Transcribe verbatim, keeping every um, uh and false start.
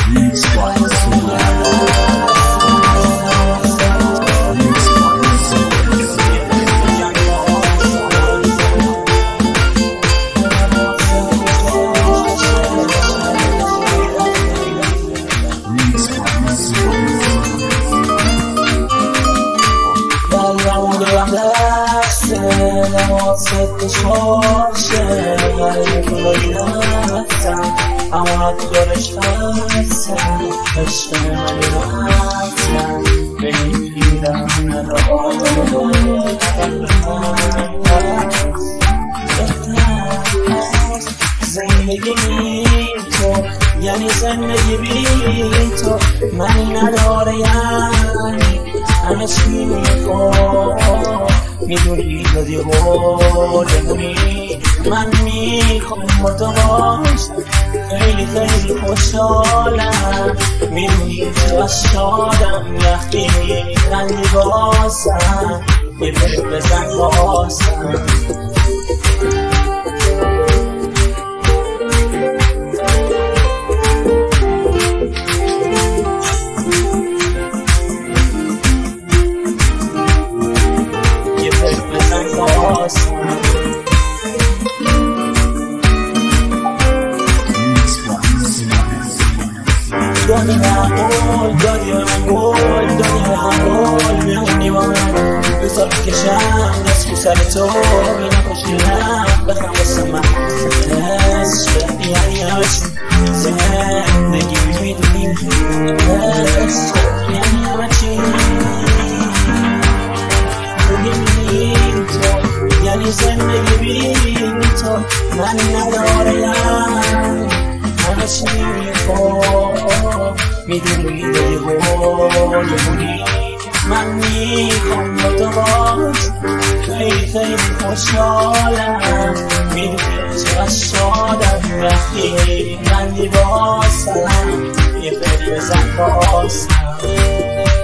واسه خوشه ولی کلی رفتم اما دارش هستم عشق من رفتم بگیرم زندگی تو یعنی زندگی بی تو منی نداره یعنی همه چی میخوام میدونی دادی بودمونی من میخوام با تو باشم خیلی خیلی خوشحالم میدونی چقدر شادم وقتی میخندی باسم یه بهت بزن باسم دادی هم گل دادی هم گل دادی هم گل میمونی با من بزار بکشم دست رو سر تو میرم خوشگلم بخم واسه من عشق یعنی همچی زندگی میدونی عشق یعنی همچی ببینی تو یعنی زندگی بی تو من ندارم همه چی میخوام میدونی داری بودی من میخوام با تو باش خیلی خیلی خوشحالم میدونی چقدر شادم وقتی من باسم یه فکر بزن باسم